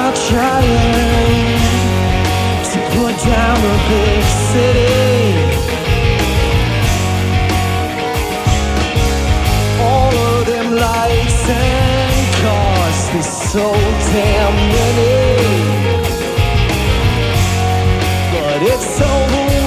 are trying to put down the big city. All of them lights and cars, there's so damn many, but it's so